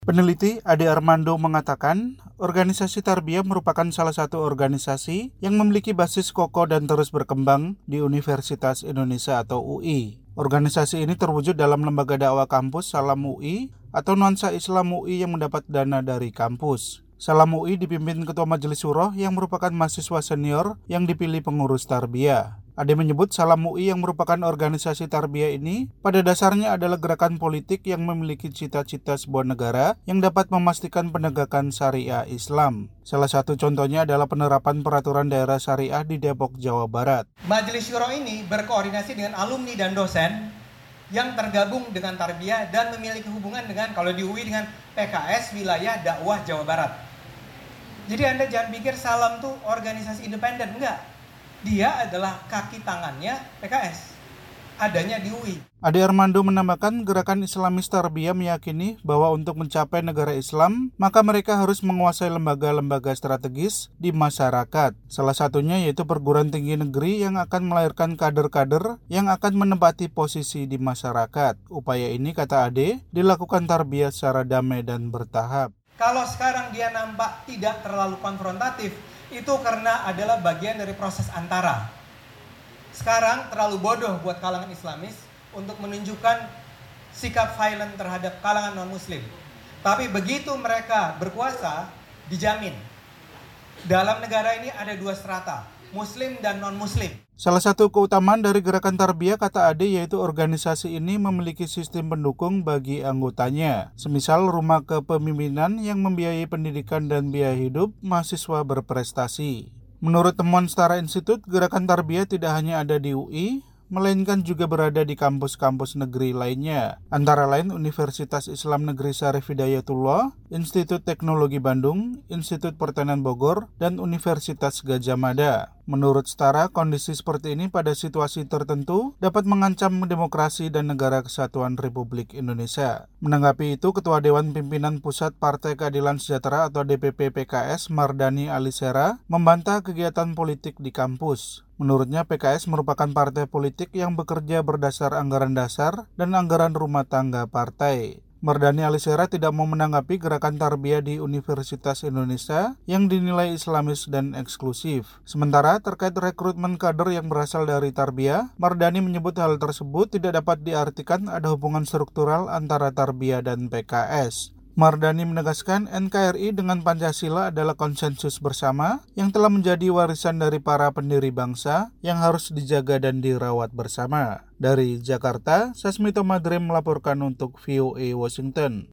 Peneliti Ade Armando mengatakan, organisasi Tarbiyah merupakan salah satu organisasi yang memiliki basis kokoh dan terus berkembang di Universitas Indonesia atau UI. Organisasi ini terwujud dalam lembaga dakwah kampus Salam UI atau nuansa Islam UI yang mendapat dana dari kampus. Salam UI dipimpin Ketua Majelis Syuro yang merupakan mahasiswa senior yang dipilih pengurus Tarbiyah. Ade menyebut Salam UI yang merupakan organisasi Tarbiyah ini pada dasarnya adalah gerakan politik yang memiliki cita-cita sebuah negara yang dapat memastikan penegakan syariah Islam. Salah satu contohnya adalah penerapan peraturan daerah syariah di Depok, Jawa Barat. Majelis Syuro ini berkoordinasi dengan alumni dan dosen yang tergabung dengan Tarbiyah dan memiliki hubungan dengan, kalau di UI, dengan PKS wilayah dakwah Jawa Barat. Jadi Anda jangan pikir Salam tuh organisasi independen, enggak. Dia adalah kaki tangannya PKS, adanya di UI. Ade Armando menambahkan gerakan Islamis Tarbiyah meyakini bahwa untuk mencapai negara Islam, maka mereka harus menguasai lembaga-lembaga strategis di masyarakat. Salah satunya yaitu perguruan tinggi negeri yang akan melahirkan kader-kader yang akan menempati posisi di masyarakat. Upaya ini, kata Ade, dilakukan Tarbiyah secara damai dan bertahap. Kalau sekarang dia nampak tidak terlalu konfrontatif, itu karena adalah bagian dari proses antara. Sekarang terlalu bodoh buat kalangan Islamis untuk menunjukkan sikap violent terhadap kalangan non-muslim. Tapi begitu mereka berkuasa, dijamin. Dalam negara ini ada dua strata, muslim dan non-muslim. Salah satu keutamaan dari gerakan Tarbiyah, kata Ade, yaitu organisasi ini memiliki sistem pendukung bagi anggotanya. Semisal rumah kepemimpinan yang membiayai pendidikan dan biaya hidup mahasiswa berprestasi. Menurut temuan Setara Institut, gerakan Tarbiyah tidak hanya ada di UI, melainkan juga berada di kampus-kampus negeri lainnya, antara lain Universitas Islam Negeri Syarif Hidayatullah, Institut Teknologi Bandung, Institut Pertanian Bogor, dan Universitas Gadjah Mada. Menurut Setara, kondisi seperti ini pada situasi tertentu dapat mengancam demokrasi dan negara kesatuan Republik Indonesia. Menanggapi itu, Ketua Dewan Pimpinan Pusat Partai Keadilan Sejahtera atau DPP PKS Mardani Alisera membantah kegiatan politik di kampus. Menurutnya, PKS merupakan partai politik yang bekerja berdasar anggaran dasar dan anggaran rumah tangga partai. Mardani Alisera tidak mau menanggapi gerakan Tarbiyah di Universitas Indonesia yang dinilai Islamis dan eksklusif. Sementara terkait rekrutmen kader yang berasal dari Tarbiyah, Mardani menyebut hal tersebut tidak dapat diartikan ada hubungan struktural antara Tarbiyah dan PKS. Mardani menegaskan NKRI dengan Pancasila adalah konsensus bersama yang telah menjadi warisan dari para pendiri bangsa yang harus dijaga dan dirawat bersama. Dari Jakarta, Sasmito Madrim melaporkan untuk VOA Washington.